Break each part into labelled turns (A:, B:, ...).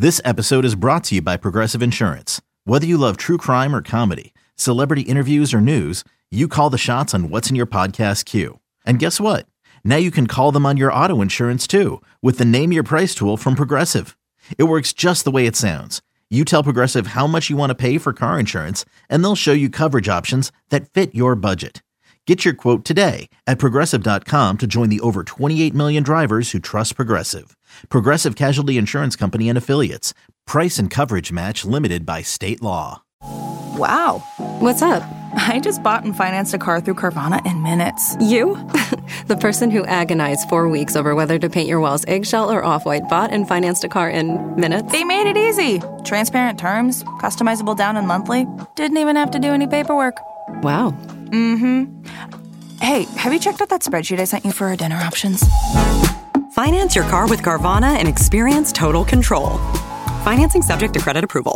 A: This episode is brought to you by Progressive Insurance. Whether you love true crime or comedy, celebrity interviews or news, you call the shots on what's in your podcast queue. And guess what? Now you can call them on your auto insurance too with the Name Your Price tool from Progressive. It works just the way it sounds. You tell Progressive how much you want to pay for car insurance, and they'll show you coverage options that fit your budget. Get your quote today at Progressive.com to join the over 28 million drivers who trust Progressive. Progressive Casualty Insurance Company and Affiliates. Price and coverage match limited by state law.
B: Wow.
C: What's up?
B: I just bought and financed a car through Carvana in minutes.
C: You? The person who agonized 4 weeks over whether to paint your walls eggshell or off-white bought and financed a car in minutes?
B: They made it easy. Transparent terms, customizable down and monthly. Didn't even have to do any paperwork.
C: Wow.
B: Mm-hmm. Hey, have you checked out that spreadsheet I sent you for our dinner options?
D: Finance your car with Carvana and experience total control. Financing subject to credit approval.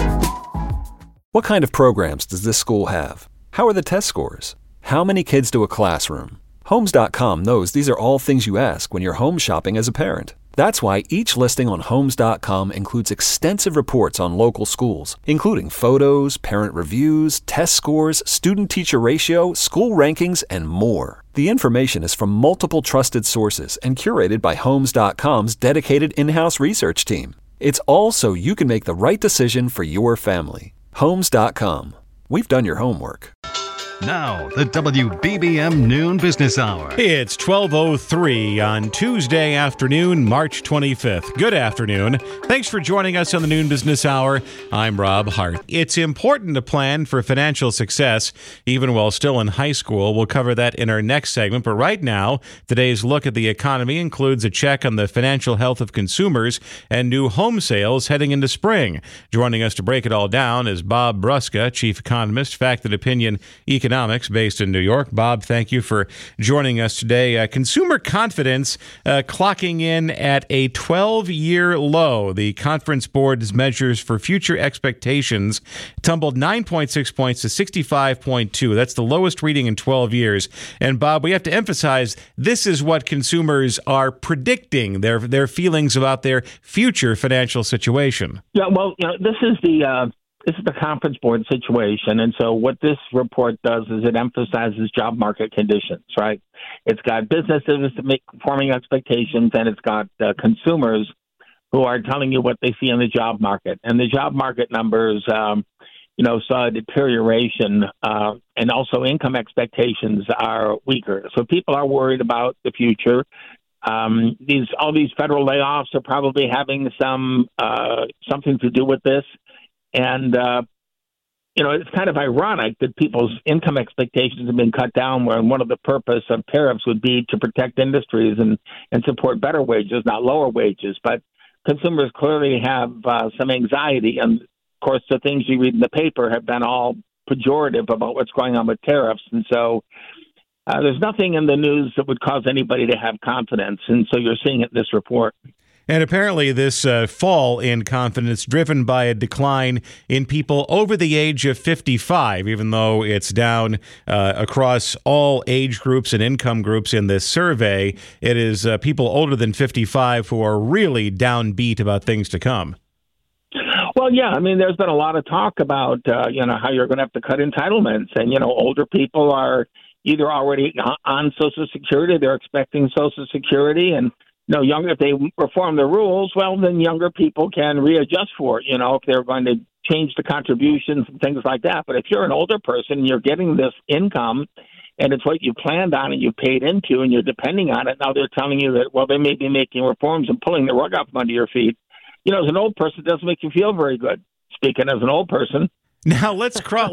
E: What kind of programs does this school have? How are the test scores? How many kids do a classroom? Homes.com knows these are all things you ask when you're home shopping as a parent. That's why each listing on Homes.com includes extensive reports on local schools, including photos, parent reviews, test scores, student-teacher ratio, school rankings, and more. The information is from multiple trusted sources and curated by Homes.com's dedicated in-house research team. It's all so you can make the right decision for your family. Homes.com. We've done your homework.
F: Now, the WBBM Noon Business Hour.
G: It's 12:03 on Tuesday afternoon, March 25th. Good afternoon. Thanks for joining us on the Noon Business Hour. I'm Rob Hart. It's important to plan for financial success, even while still in high school. We'll cover that in our next segment. But right now, today's look at the economy includes a check on the financial health of consumers and new home sales heading into spring. Joining us to break it all down is Bob Brusca, Chief Economist, Fact and Opinion Economics, based in New York. Bob, thank you for joining us today. Consumer confidence clocking in at a 12-year low. The Conference Board's measures for future expectations tumbled 9.6 points to 65.2. That's the lowest reading in 12 years. And Bob, we have to emphasize this is what consumers are predicting, their feelings about their future financial situation.
H: Yeah, well, this is the Conference Board situation. And so what this report does is it emphasizes job market conditions, right? It's got businesses forming expectations, and it's got consumers who are telling you what they see in the job market. And the job market numbers, saw a deterioration, and also income expectations are weaker. So people are worried about the future. All these federal layoffs are probably having something to do with this. And, it's kind of ironic that people's income expectations have been cut down, where one of the purpose of tariffs would be to protect industries and support better wages, not lower wages. But consumers clearly have some anxiety. And, of course, the things you read in the paper have been all pejorative about what's going on with tariffs. And so there's nothing in the news that would cause anybody to have confidence. And so you're seeing it in this report.
G: And apparently this fall in confidence driven by a decline in people over the age of 55, even though it's down across all age groups and income groups in this survey. It is people older than 55 who are really downbeat about things to come.
H: Well, yeah, there's been a lot of talk about, how you're going to have to cut entitlements. And, older people are either already on Social Security, they're expecting Social Security, and if they reform the rules, well, then younger people can readjust for it, if they're going to change the contributions and things like that. But if you're an older person and you're getting this income and it's what you planned on and you paid into and you're depending on it, now they're telling you that, well, they may be making reforms and pulling the rug out from under your feet. As an old person, it doesn't make you feel very good, speaking as an old person.
G: Now let's cross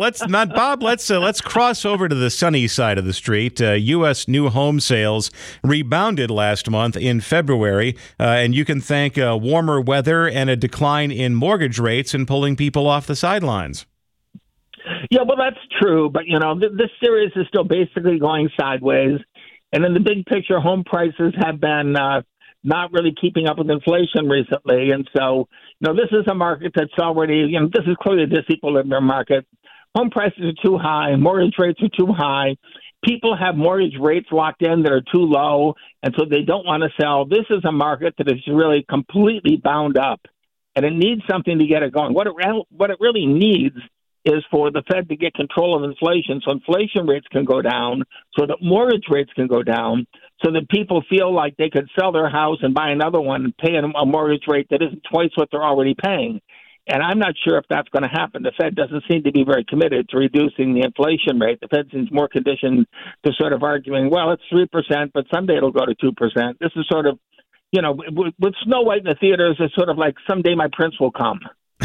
G: over to the sunny side of the street. U.S. new home sales rebounded last month in February, and you can thank warmer weather and a decline in mortgage rates and pulling people off the sidelines.
H: Yeah, well, that's true, but this series is still basically going sideways, and in the big picture, home prices have been not really keeping up with inflation recently. And so, this is a market that's already, this is clearly a disequilibrium market. Home prices are too high. Mortgage rates are too high. People have mortgage rates locked in that are too low, and so they don't want to sell. This is a market that is really completely bound up. and it needs something to get it going. What it really needs is for the Fed to get control of inflation, so inflation rates can go down, so that mortgage rates can go down, so that people feel like they could sell their house and buy another one and pay a mortgage rate that isn't twice what they're already paying. And I'm not sure if that's going to happen. The Fed doesn't seem to be very committed to reducing the inflation rate. The Fed seems more conditioned to sort of arguing, well, it's 3%, but someday it'll go to 2%. This is sort of, with Snow White in the theaters, it's sort of like someday my prince will come.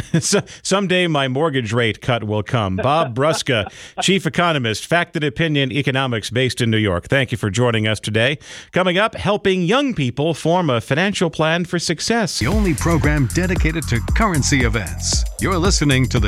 G: Someday my mortgage rate cut will come. Bob Brusca, chief economist, Facted Opinion Economics, based in New York. Thank you for joining us today. Coming up, helping young people form a financial plan for success.
F: The only program dedicated to currency events. You're listening to the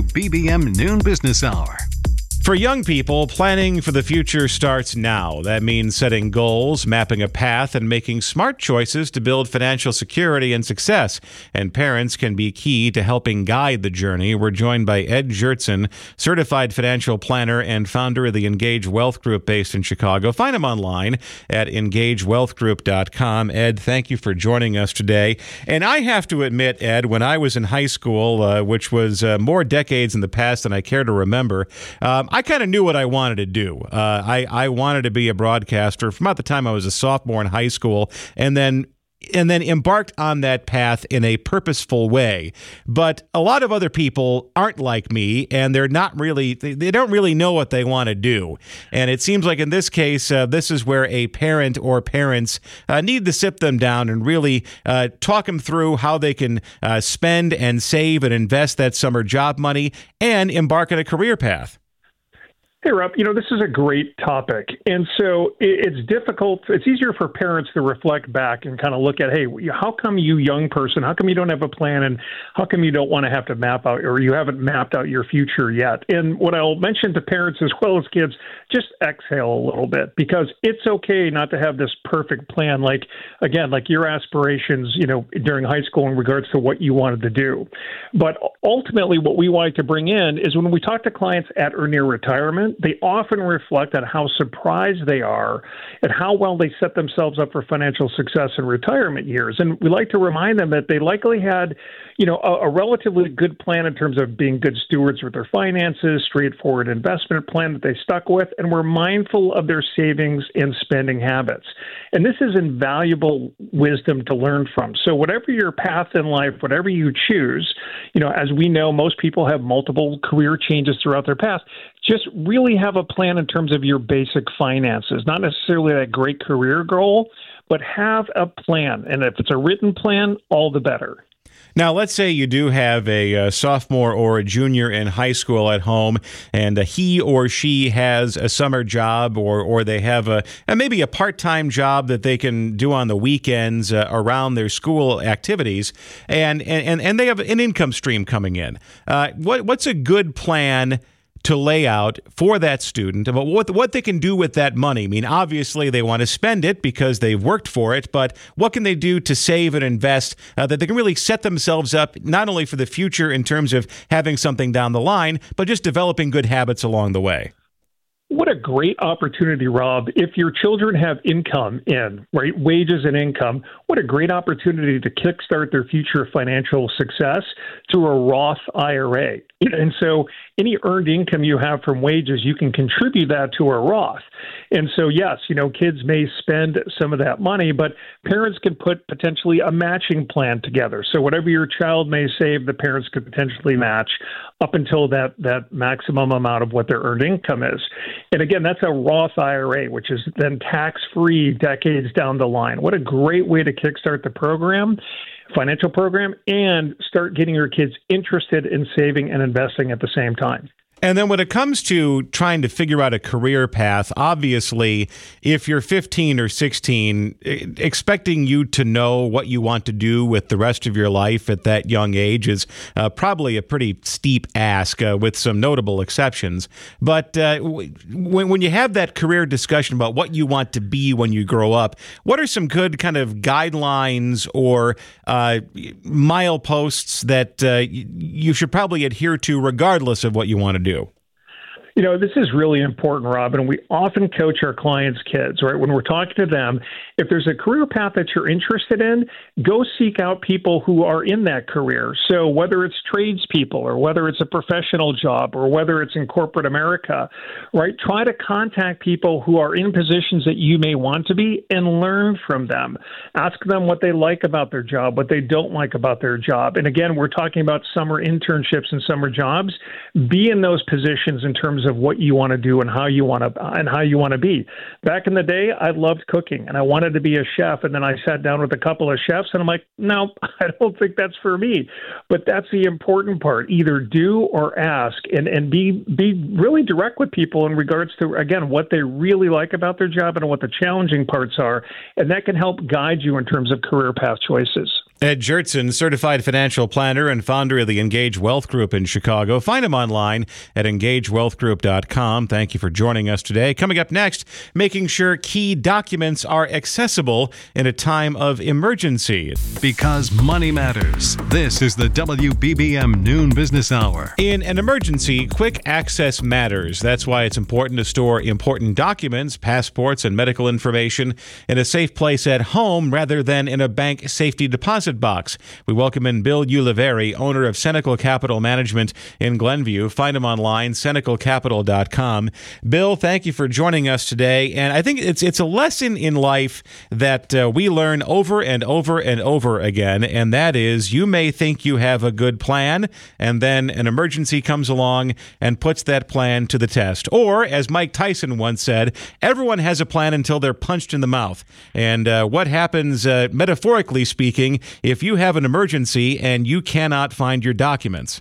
F: WBBM Noon Business Hour.
G: For young people, planning for the future starts now. That means setting goals, mapping a path, and making smart choices to build financial security and success. And parents can be key to helping guide the journey. We're joined by Ed Geertsen, certified financial planner and founder of the Engage Wealth Group based in Chicago. Find him online at engagewealthgroup.com. Ed, thank you for joining us today. And I have to admit, Ed, when I was in high school, which was more decades in the past than I care to remember, I kind of knew what I wanted to do. I wanted to be a broadcaster from about the time I was a sophomore in high school, and then embarked on that path in a purposeful way. But a lot of other people aren't like me, and they don't really know what they want to do. And it seems like in this case, this is where a parent or parents need to sit them down and really talk them through how they can spend and save and invest that summer job money and embark on a career path.
I: Hey, Rob, this is a great topic. And so it's difficult. It's easier for parents to reflect back and kind of look at, hey, how come you young person, how come you don't have a plan, and how come you don't want to have to map out, or you haven't mapped out your future yet? And what I'll mention to parents as well as kids, just exhale a little bit, because it's okay not to have this perfect plan, like your aspirations, during high school in regards to what you wanted to do. But ultimately, what we like to bring in is when we talk to clients at or near retirement, they often reflect on how surprised they are at how well they set themselves up for financial success in retirement years. And we like to remind them that they likely had, a relatively good plan in terms of being good stewards with their finances, straightforward investment plan that they stuck with, and were mindful of their savings and spending habits. And this is invaluable wisdom to learn from. So whatever your path in life, whatever you choose, as we know, most people have multiple career changes throughout their path. Just really have a plan in terms of your basic finances, not necessarily that great career goal, but have a plan. And if it's a written plan, all the better.
G: Now, let's say you do have a sophomore or a junior in high school at home, and he or she has a summer job, or they have maybe a part-time job that they can do on the weekends around their school activities, and they have an income stream coming in. What's a good plan to lay out for that student about what they can do with that money? I mean, obviously they want to spend it because they've worked for it, but what can they do to save and invest that they can really set themselves up not only for the future in terms of having something down the line, but just developing good habits along the way?
I: What a great opportunity, Rob. If your children have income in, right, wages and income, what a great opportunity to kickstart their future financial success through a Roth IRA. And so any earned income you have from wages, you can contribute that to a Roth. And so, yes, kids may spend some of that money, but parents can put potentially a matching plan together. So whatever your child may save, the parents could potentially match up until that maximum amount of what their earned income is. And again, that's a Roth IRA, which is then tax-free decades down the line. What a great way to kickstart the financial program, and start getting your kids interested in saving and investing at the same time.
G: And then when it comes to trying to figure out a career path, obviously, if you're 15 or 16, expecting you to know what you want to do with the rest of your life at that young age is probably a pretty steep ask, with some notable exceptions. But when you have that career discussion about what you want to be when you grow up, what are some good kind of guidelines or mileposts that you should probably adhere to regardless of what you want to do?
I: This is really important, Rob, and we often coach our clients' kids, right? When we're talking to them, if there's a career path that you're interested in, go seek out people who are in that career. So whether it's tradespeople or whether it's a professional job or whether it's in corporate America, right? Try to contact people who are in positions that you may want to be and learn from them. Ask them what they like about their job, what they don't like about their job. And again, we're talking about summer internships and summer jobs. Be in those positions in terms of what you want to do and how you want to be. Back in the day, I loved cooking and I wanted to be a chef. And then I sat down with a couple of chefs and I'm like, no, I don't think that's for me. But that's the important part. Either do or ask and be really direct with people in regards to, again, what they really like about their job and what the challenging parts are. And that can help guide you in terms of career path choices.
G: Ed Jertson, certified financial planner and founder of the Engage Wealth Group in Chicago. Find him online at engagewealthgroup.com. Thank you for joining us today. Coming up next, making sure key documents are accessible in a time of emergency.
F: Because money matters. This is the WBBM Noon Business Hour.
G: In an emergency, quick access matters. That's why it's important to store important documents, passports, and medical information in a safe place at home rather than in a bank safety deposit box. We welcome in Bill Ulivari, owner of Senecal Capital Management in Glenview. Find him online, senecalcapital.com. Bill, thank you for joining us today. And I think it's a lesson in life that we learn over and over and over again, and that is you may think you have a good plan, and then an emergency comes along and puts that plan to the test. Or, as Mike Tyson once said, everyone has a plan until they're punched in the mouth. And what happens, metaphorically speaking, if you have an emergency and you cannot find your documents?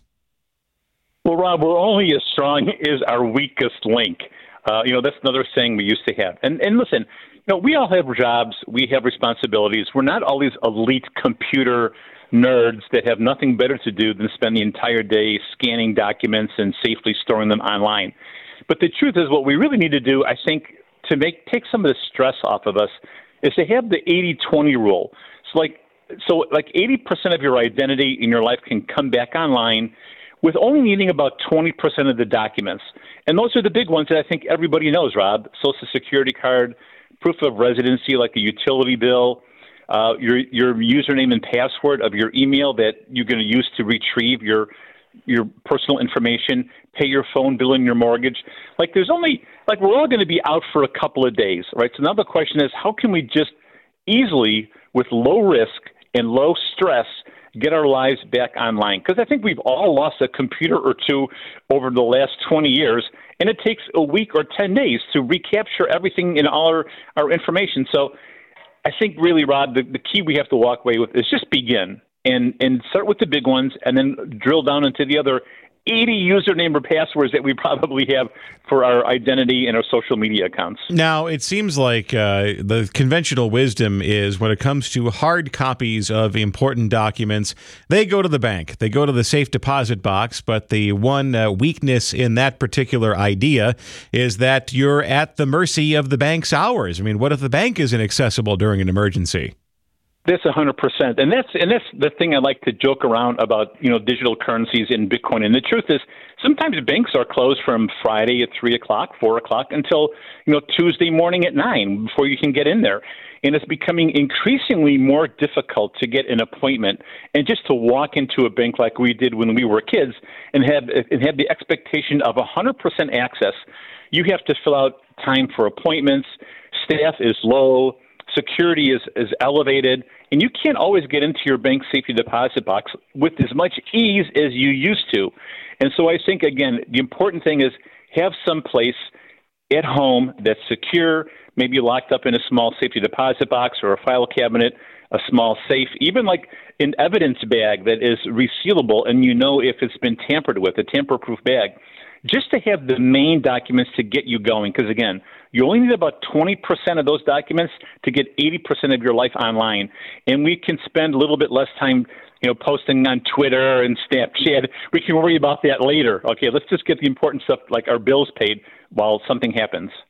J: Well, Rob, we're only as strong as our weakest link. That's another saying we used to have. And listen, we all have jobs. We have responsibilities. We're not all these elite computer nerds that have nothing better to do than spend the entire day scanning documents and safely storing them online. But the truth is what we really need to do, I think, to take some of the stress off of us is to have the 80-20 rule. So 80% of your identity in your life can come back online with only needing about 20% of the documents. And those are the big ones that I think everybody knows, Rob. Social Security card, proof of residency like a utility bill, your username and password of your email that you're going to use to retrieve your personal information, pay your phone bill and your mortgage. We're all going to be out for a couple of days, right? So now the question is, how can we just easily, with low risk and low stress, get our lives back online? Because I think we've all lost a computer or two over the last 20 years, and it takes a week or 10 days to recapture everything in all our information. So I think really, Rod, the key we have to walk away with is just begin and start with the big ones and then drill down into the other 80 username or passwords that we probably have for our identity and our social media accounts.
G: Now, it seems like the conventional wisdom is when it comes to hard copies of important documents, they go to the bank. They go to the safe deposit box. But the one weakness in that particular idea is that you're at the mercy of the bank's hours. I mean, what if the bank isn't accessible during an emergency?
J: That's 100%, and that's the thing I like to joke around about, digital currencies and Bitcoin. And the truth is, sometimes banks are closed from Friday at 3:00, 4:00 until Tuesday morning at 9 before you can get in there. And it's becoming increasingly more difficult to get an appointment and just to walk into a bank like we did when we were kids and have the expectation of 100% access. You have to fill out time for appointments. Staff is low. Security is elevated, and you can't always get into your bank safety deposit box with as much ease as you used to. And so I think, again, the important thing is have some place at home that's secure, maybe locked up in a small safety deposit box or a file cabinet, a small safe, even like an evidence bag that is resealable and if it's been tampered with, a tamper-proof bag, just to have the main documents to get you going. Because, again, you only need about 20% of those documents to get 80% of your life online. And we can spend a little bit less time, posting on Twitter and Snapchat. We can worry about that later. Okay, let's just get the important stuff like our bills paid while something happens.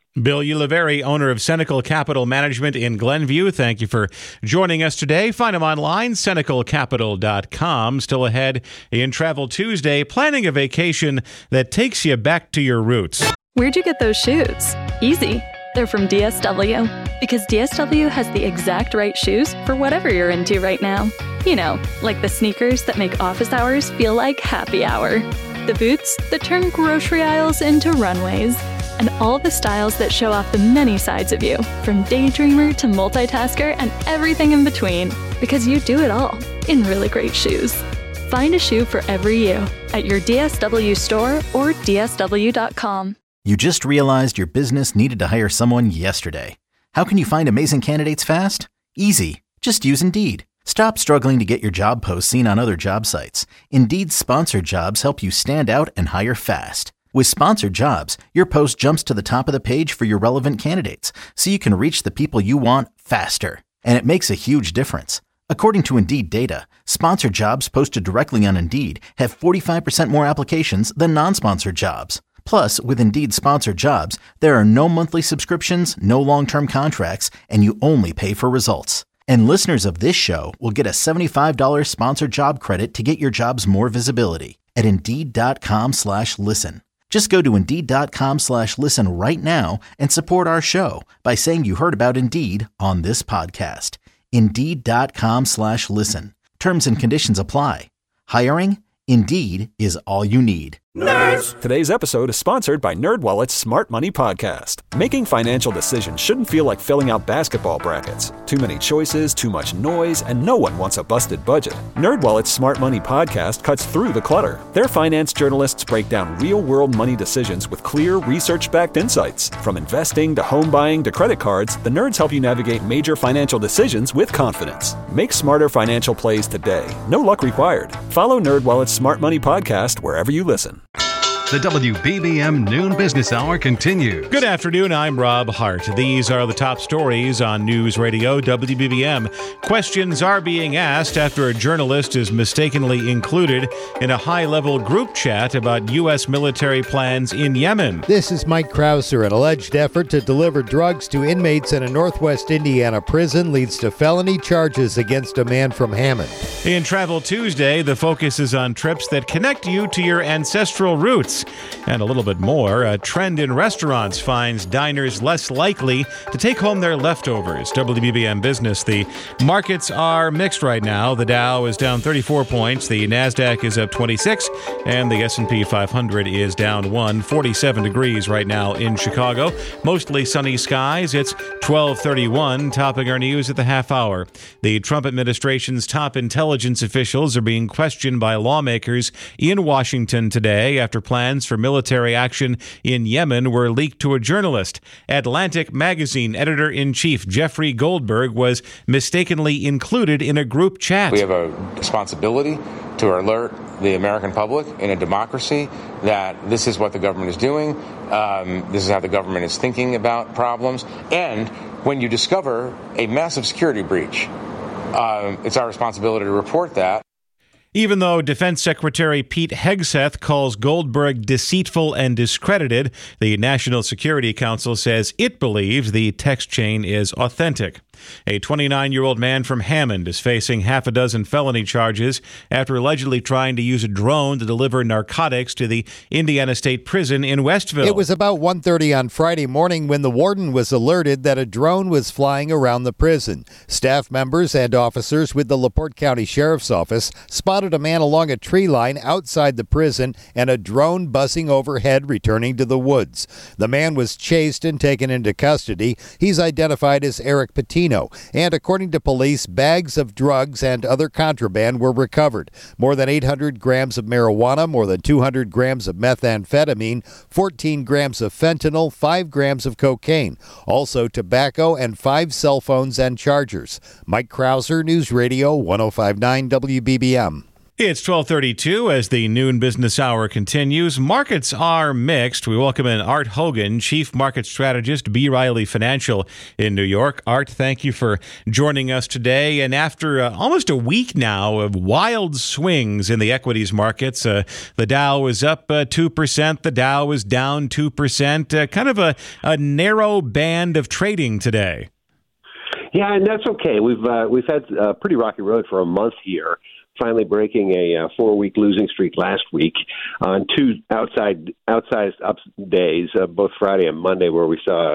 G: Bill Ulivari, owner of Senecal Capital Management in Glenview. Thank you for joining us today. Find him online, senecalcapital.com. Still ahead in Travel Tuesday, planning a vacation that takes you back to your roots.
K: Where'd you get those shoes? Easy. They're from DSW. Because DSW has the exact right shoes for whatever you're into right now. You know, like the sneakers that make office hours feel like happy hour. The boots that turn grocery aisles into runways. And all the styles that show off the many sides of you, from daydreamer to multitasker and everything in between. Because you do it all in really great shoes. Find a shoe for every you at your DSW store or DSW.com.
A: You just realized your business needed to hire someone yesterday. How can you find amazing candidates fast? Easy. Just use Indeed. Stop struggling to get your job posts seen on other job sites. Indeed's sponsored jobs help you stand out and hire fast. With sponsored jobs, your post jumps to the top of the page for your relevant candidates, so you can reach the people you want faster. And it makes a huge difference. According to Indeed data, sponsored jobs posted directly on Indeed have 45% more applications than non-sponsored jobs. Plus, with Indeed sponsored jobs, there are no monthly subscriptions, no long-term contracts, and you only pay for results. And listeners of this show will get a $75 sponsored job credit to get your jobs more visibility at Indeed.com/listen. Just go to Indeed.com/listen right now and support our show by saying you heard about Indeed on this podcast. Indeed.com/listen. Terms and conditions apply. Hiring? Indeed is all you need.
E: Nerds! Today's episode is sponsored by NerdWallet's Smart Money Podcast. Making financial decisions shouldn't feel like filling out basketball brackets. Too many choices, too much noise, and no one wants a busted budget. NerdWallet's Smart Money Podcast cuts through the clutter. Their finance journalists break down real-world money decisions with clear, research-backed insights. From investing to home buying to credit cards, the nerds help you navigate major financial decisions with confidence. Make smarter financial plays today. No luck required. Follow NerdWallet's Smart Money Podcast wherever you listen.
F: The WBBM Noon Business Hour continues.
G: Good afternoon, I'm Rob Hart. These are the top stories on News Radio WBBM. Questions are being asked after a journalist is mistakenly included in a high-level group chat about U.S. military plans in Yemen.
L: This is Mike Krauser. An alleged effort to deliver drugs to inmates in a Northwest Indiana prison leads to felony charges against a man from Hammond.
G: In Travel Tuesday, the focus is on trips that connect you to your ancestral roots. And a little bit more, a trend in restaurants finds diners less likely to take home their leftovers. WBBM Business, the markets are mixed right now. The Dow is down 34 points, the NASDAQ is up 26, and the S&P 500 is down 47 degrees right now in Chicago. Mostly sunny skies. It's 12:31, topping our news at the half hour. The Trump administration's top intelligence officials are being questioned by lawmakers in Washington today after plans for military action in Yemen were leaked to a journalist. Atlantic Magazine editor-in-chief Jeffrey Goldberg was mistakenly included in a group chat.
M: We have a responsibility to alert the American public in a democracy that this is what the government is doing. This is how the government is thinking about problems. And when you discover a massive security breach, it's our responsibility to report that.
G: Even though Defense Secretary Pete Hegseth calls Goldberg deceitful and discredited, the National Security Council says it believes the text chain is authentic. A 29-year-old man from Hammond is facing half a dozen felony charges after allegedly trying to use a drone to deliver narcotics to the Indiana State Prison in Westville.
L: It was about 1:30 on Friday morning when the warden was alerted that a drone was flying around the prison. Staff members and officers with the LaPorte County Sheriff's Office spotted a man along a tree line outside the prison and a drone buzzing overhead returning to the woods. The man was chased and taken into custody. He's identified as Eric Patino. And according to police, bags of drugs and other contraband were recovered. More than 800 grams of marijuana, more than 200 grams of methamphetamine, 14 grams of fentanyl, 5 grams of cocaine. Also tobacco and 5 cell phones and chargers. Mike Krauser, News Radio 105.9 WBBM.
G: It's 12:32 as the noon business hour continues. Markets are mixed. We welcome in Art Hogan, Chief Market Strategist, B. Riley Financial in New York. Art, thank you for joining us today. And after almost a week now of wild swings in the equities markets, the Dow is up 2%, the Dow is down 2%, kind of a narrow band of trading today.
N: Yeah, and that's okay. We've had a pretty rocky road for a month here, finally breaking a 4-week losing streak last week on two outsized up days, both Friday and Monday, where we saw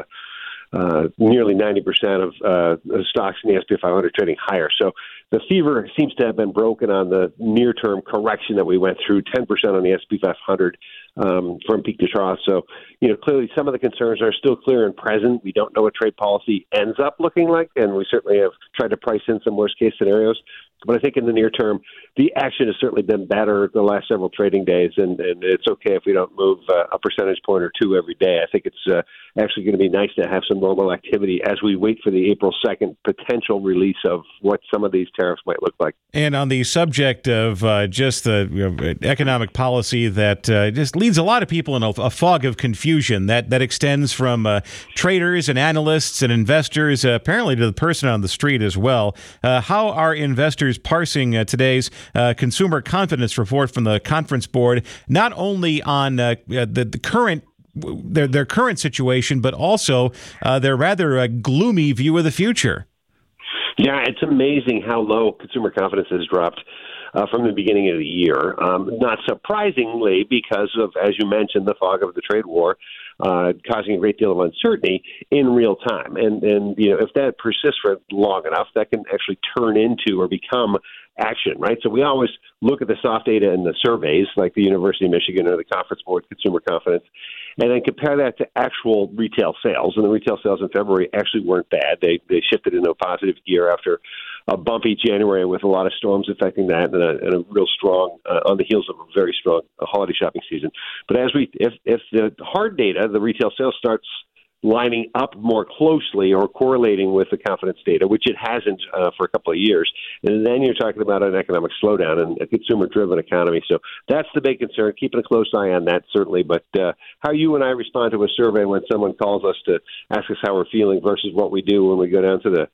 N: nearly 90% of stocks in the S&P 500 trading higher. So the fever seems to have been broken on the near-term correction that we went through, 10% on the S&P 500 from peak to trough. So, clearly some of the concerns are still clear and present. We don't know what trade policy ends up looking like, and we certainly have tried to price in some worst-case scenarios. But I think in the near term, the action has certainly been better the last several trading days, and it's okay if we don't move a percentage point or two every day. I think it's actually going to be nice to have some normal activity as we wait for the April 2nd potential release of what some of these tariffs might look like.
G: And on the subject of just the economic policy that just leads a lot of people in a fog of confusion that extends from traders and analysts and investors, apparently to the person on the street as well. How are investors parsing today's consumer confidence report from the Conference Board, not only on the current their current situation, but also their rather gloomy view of the future?
N: Yeah, it's amazing how low consumer confidence has dropped from the beginning of the year. Not surprisingly, because of, as you mentioned, the fog of the trade war causing a great deal of uncertainty in real time. And if that persists for long enough, that can actually turn into or become action, right? So we always look at the soft data in the surveys, like the University of Michigan or the Conference Board Consumer Confidence, and then compare that to actual retail sales. And the retail sales in February actually weren't bad. They shifted into a positive gear after a bumpy January with a lot of storms affecting that, and a real strong, on the heels of a very strong holiday shopping season. But if the hard data, the retail sales starts lining up more closely or correlating with the confidence data, which it hasn't for a couple of years, and then you're talking about an economic slowdown and a consumer-driven economy. So that's the big concern. Keeping a close eye on that, certainly. But how you and I respond to a survey when someone calls us to ask us how we're feeling versus what we do when we go down to the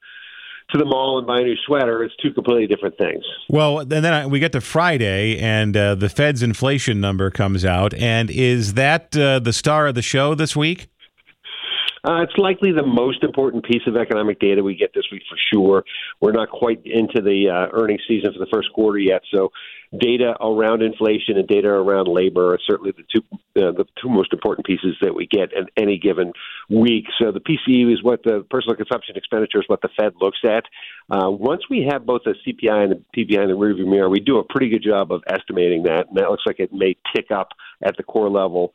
N: mall and buy a new sweater, it's two completely different things.
G: Well, and then we get to Friday, and the Fed's inflation number comes out. And is that the star of the show this week?
N: It's likely the most important piece of economic data we get this week for sure. We're not quite into the earnings season for the first quarter yet, so data around inflation and data around labor are certainly the two most important pieces that we get in any given week. So the PCE is what the personal consumption expenditure is what the Fed looks at. Once we have both the CPI and the PPI in the rearview mirror, we do a pretty good job of estimating that, and that looks like it may tick up at the core level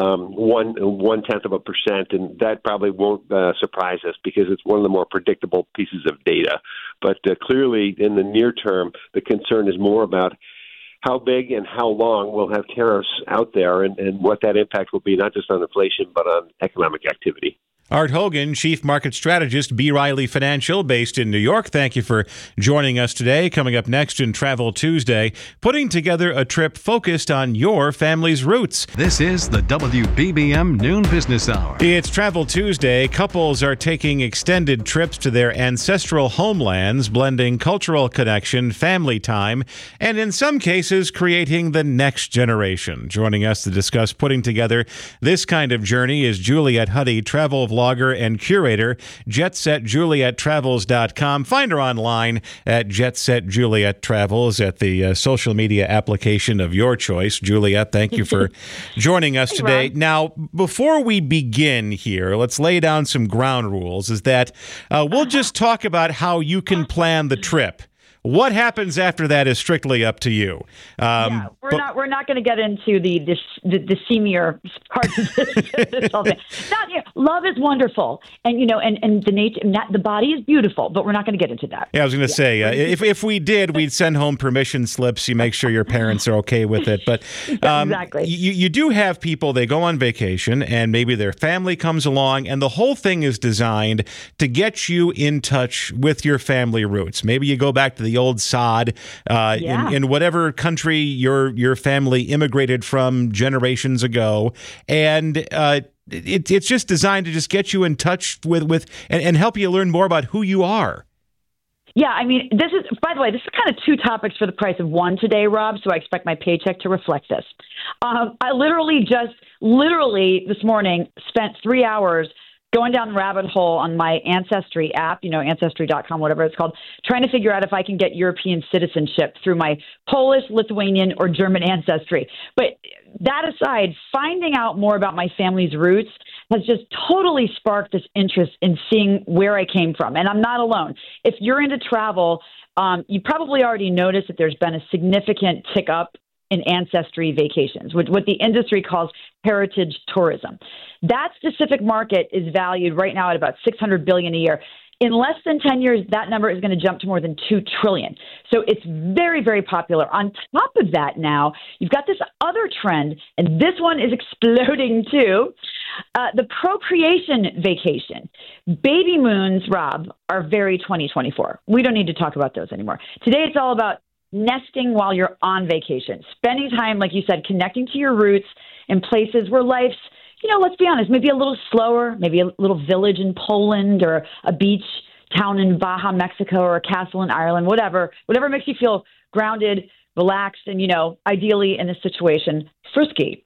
N: 0.1%, and that probably won't surprise us because it's one of the more predictable pieces of data. But clearly, in the near term, the concern is more about how big and how long we'll have tariffs out there and what that impact will be, not just on inflation, but on economic activity.
G: Art Hogan, Chief Market Strategist, B. Riley Financial, based in New York. Thank you for joining us today. Coming up next in Travel Tuesday, putting together a trip focused on your family's roots.
F: This is the WBBM Noon Business Hour.
G: It's Travel Tuesday. Couples are taking extended trips to their ancestral homelands, blending cultural connection, family time, and in some cases, creating the next generation. Joining us to discuss putting together this kind of journey is Juliet Huddy, travel vlogger and curator, JetSetJulietTravels.com. Find her online at JetSetJulietTravels at the social media application of your choice. Juliet, thank you for joining us today.
O: Rob.
G: Now, before we begin here, let's lay down some ground rules. Is that we'll just talk about how you can plan the trip. What happens after that is strictly up to you.
O: We're not going to get into the seamier parts of this whole thing. Love is wonderful, and and the nature, the body is beautiful, but we're not going to get into that.
G: Yeah, I was going to say if we did, we'd send home permission slips. You make sure your parents are okay with it. But
O: exactly,
G: you do have people. They go on vacation, and maybe their family comes along, and the whole thing is designed to get you in touch with your family roots. Maybe you go back to the the old sod in whatever country your family immigrated from generations ago. And it's just designed to just get you in touch with and help you learn more about who you are.
O: Yeah, I mean, by the way, this is kind of two topics for the price of one today, Rob, so I expect my paycheck to reflect this. I literally this morning spent 3 hours going down the rabbit hole on my Ancestry app, Ancestry.com, whatever it's called, trying to figure out if I can get European citizenship through my Polish, Lithuanian, or German ancestry. But that aside, finding out more about my family's roots has just totally sparked this interest in seeing where I came from. And I'm not alone. If you're into travel, you probably already noticed that there's been a significant tick up in ancestry vacations, what the industry calls heritage tourism. That specific market is valued right now at about $600 billion a year. In less than 10 years, that number is going to jump to more than $2 trillion. So it's very, very popular. On top of that now, you've got this other trend, and this one is exploding too, the procreation vacation. Baby moons, Rob, are very 2024. We don't need to talk about those anymore. Today, it's all about nesting while you're on vacation, spending time, like you said, connecting to your roots in places where life's, let's be honest, maybe a little slower, maybe a little village in Poland or a beach town in Baja, Mexico, or a castle in Ireland, whatever makes you feel grounded, relaxed, and, ideally in this situation, frisky.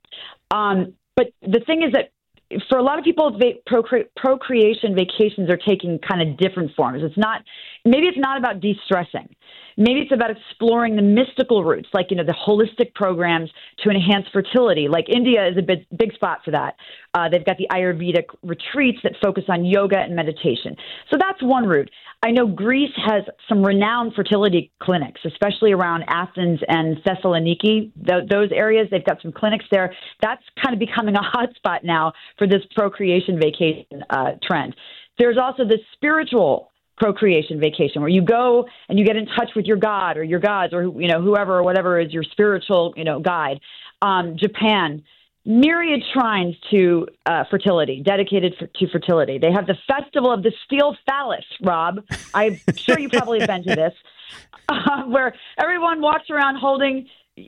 O: But the thing is that for a lot of people, procreation vacations are taking kind of different forms. Maybe it's not about de-stressing. Maybe it's about exploring the mystical roots, like, the holistic programs to enhance fertility. Like India is a big spot for that. They've got the Ayurvedic retreats that focus on yoga and meditation. So that's one route. I know Greece has some renowned fertility clinics, especially around Athens and Thessaloniki. Those areas, they've got some clinics there. That's kind of becoming a hotspot now for this procreation vacation trend. There's also this spiritual procreation vacation where you go and you get in touch with your god or your gods or whoever or whatever is your spiritual guide. Japan, myriad shrines to fertility, dedicated to fertility. They have the Festival of the Steel Phallus, Rob. I'm sure you probably have been to this, where everyone walks around holding,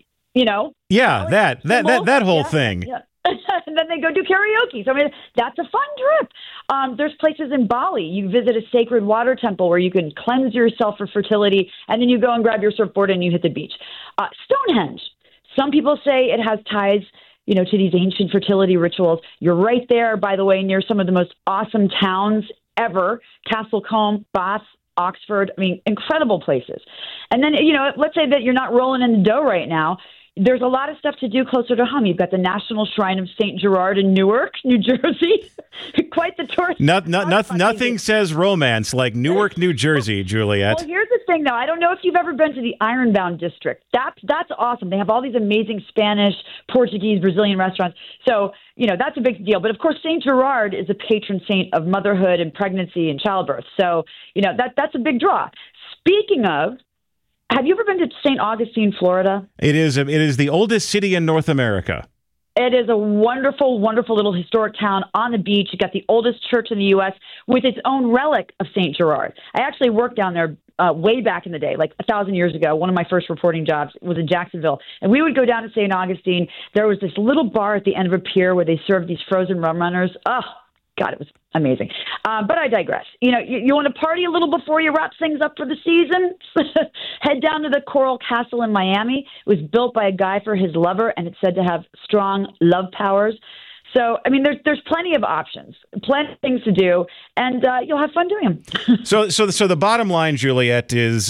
G: that whole thing.
O: Yeah. And then they go do karaoke. So, that's a fun trip. There's places in Bali. You visit a sacred water temple where you can cleanse yourself for fertility, and then you go and grab your surfboard and you hit the beach. Stonehenge. Some people say it has ties, to these ancient fertility rituals. You're right there, by the way, near some of the most awesome towns ever. Castlecombe, Bath, Oxford. Incredible places. And then, let's say that you're not rolling in the dough right now. There's a lot of stuff to do closer to home. You've got the National Shrine of St. Gerard in Newark, New Jersey. Quite the tourist.
G: Nothing says romance like Newark, New Jersey, Juliet.
O: Well, here's the thing, though. I don't know if you've ever been to the Ironbound District. That's awesome. They have all these amazing Spanish, Portuguese, Brazilian restaurants. So, that's a big deal. But, of course, St. Gerard is a patron saint of motherhood and pregnancy and childbirth. So, that's a big draw. Speaking of, have you ever been to St. Augustine, Florida?
G: It is the oldest city in North America.
O: It is a wonderful, wonderful little historic town on the beach. You got the oldest church in the U.S. with its own relic of St. Gerard. I actually worked down there way back in the day, like 1,000 years ago. One of my first reporting jobs was in Jacksonville. And we would go down to St. Augustine. There was this little bar at the end of a pier where they served these frozen rum runners. Oh, God, it was amazing. But I digress. You want to party a little before you wrap things up for the season? Head down to the Coral Castle in Miami. It was built by a guy for his lover, and it's said to have strong love powers. So, there's plenty of options, plenty of things to do, and you'll have fun doing them.
G: So the bottom line, Juliet, is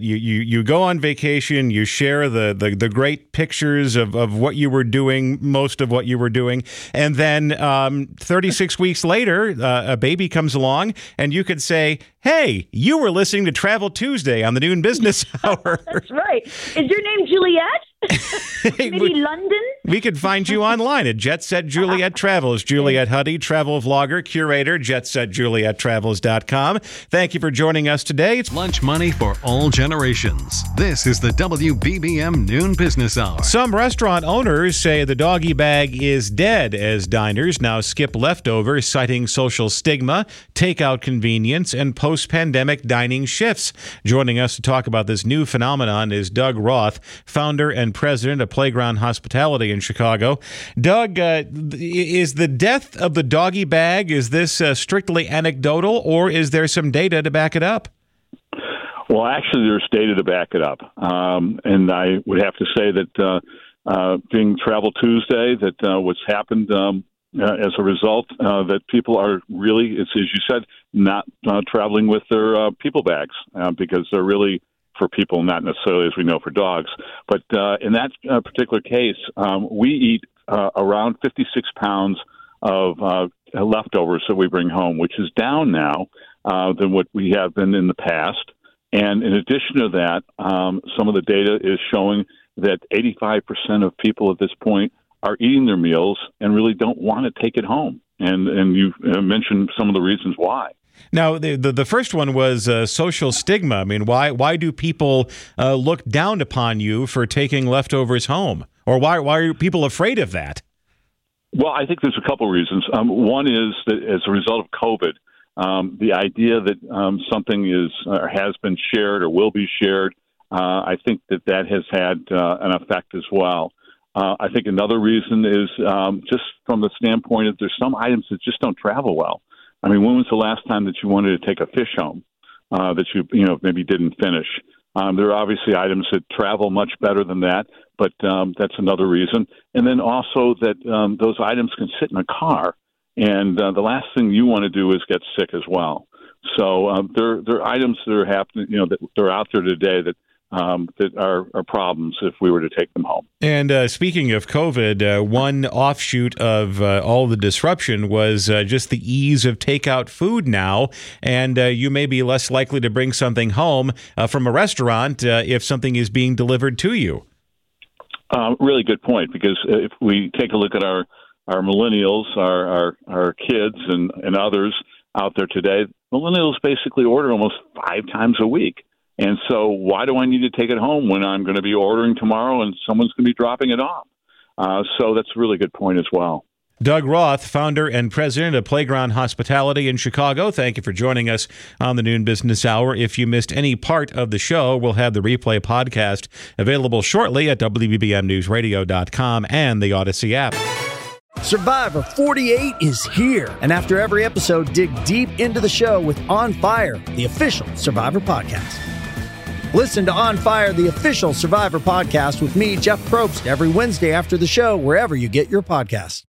G: you go on vacation, you share the great pictures of what you were doing, most of what you were doing, and then 36 weeks later, a baby comes along, and you could say, hey, you were listening to Travel Tuesday on the Noon Business Hour.
O: That's right. Is your name Juliet? Maybe London?
G: We could find you online at Jet Set Juliet Travels. Juliet Huddy, travel vlogger, curator, jetsetjuliеттravels.com. Thank you for joining us today. It's
F: lunch money for all generations. This is the WBBM Noon Business Hour.
G: Some restaurant owners say the doggy bag is dead as diners now skip leftovers, citing social stigma, takeout convenience, and post-pandemic dining shifts. Joining us to talk about this new phenomenon is Doug Roth, founder and president of Playground Hospitality in Chicago. Doug, is the death of the doggy bag, is this strictly anecdotal, or is there some data to back it up?
P: Well, actually, there's data to back it up. And I would have to say that being Travel Tuesday, that what's happened as a result, that people are really, as you said, not traveling with their people bags because they're really for people, not necessarily, as we know, for dogs. But in that particular case, we eat around 56 pounds of leftovers that we bring home, which is down now than what we have been in the past. And in addition to that, some of the data is showing that 85% of people at this point are eating their meals and really don't want to take it home. And you mentioned some of the reasons why.
G: Now, the first one was social stigma. I mean, why do people look down upon you for taking leftovers home? Or why are people afraid of that?
P: Well, I think there's a couple of reasons. One is that as a result of COVID, the idea that something is or has been shared or will be shared, I think that has had an effect as well. I think another reason is just from the standpoint of there's some items that just don't travel well. I mean, when was the last time that you wanted to take a fish home that you maybe didn't finish? There are obviously items that travel much better than that, but that's another reason. And then also that those items can sit in a car, and the last thing you want to do is get sick as well. So there are items that are happening, that they're out there today that are problems if we were to take them home.
G: And speaking of COVID, one offshoot of all the disruption was just the ease of takeout food now, and you may be less likely to bring something home from a restaurant if something is being delivered to you.
P: Really good point, because if we take a look at our millennials, our kids and others out there today, millennials basically order almost 5 times a week. And so why do I need to take it home when I'm going to be ordering tomorrow and someone's going to be dropping it off? So that's a really good point as well.
G: Doug Roth, founder and president of Playground Hospitality in Chicago. Thank you for joining us on the Noon Business Hour. If you missed any part of the show, we'll have the replay podcast available shortly at WBBMNewsRadio.com and the Odyssey app.
Q: Survivor 48 is here. And after every episode, dig deep into the show with On Fire, the official Survivor podcast. Listen to On Fire, the official Survivor podcast with me, Jeff Probst, every Wednesday after the show, wherever you get your podcasts.